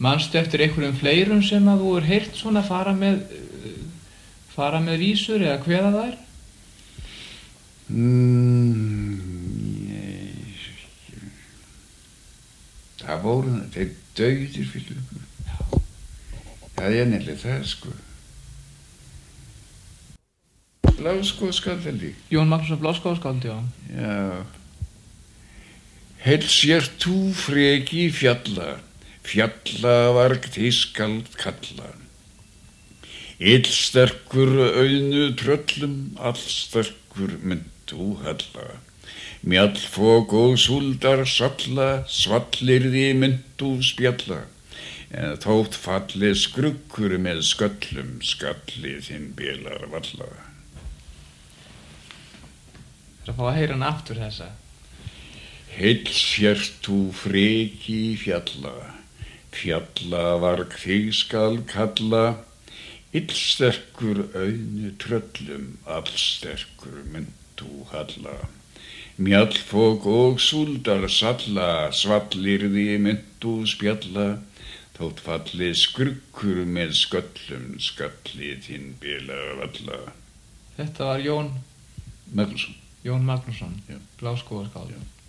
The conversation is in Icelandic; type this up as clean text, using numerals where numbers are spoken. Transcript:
Manstu eftir einhverjum fleirum sem að þú heyrt svona fara með vísur eða kveða þær? Nei, það voru þeir dauðir fyrir ykkur. Það nefnilega það, sko. Bláskóðskáld, Jón Magnússon Bláskóðskáld, já. Já. Heils þú freki fjalla, fjallavarg þískald kalla. Illsterkur auðnu tröllum, allsterkur myndu halla. Mjallfók og súldar salla, svallirði myndu spjalla. En þótt falli skruggur með sköllum, skalli þinn bilar valla. Það að fá að heyra hann aftur þessa. Heils þú freki fjalla, fjallavarg þig skal kalla. Illsterkur auðnu tröllum, allsterkur myndu halla. Mjallfók og súldar salla, svallirði myndu spjalla. Þótt falli skruggur með sköllum, skalli þinn bilar valla. Þetta var Jón Magnússon. Jón Magnússon, Já. Bláskóðskáld. Já.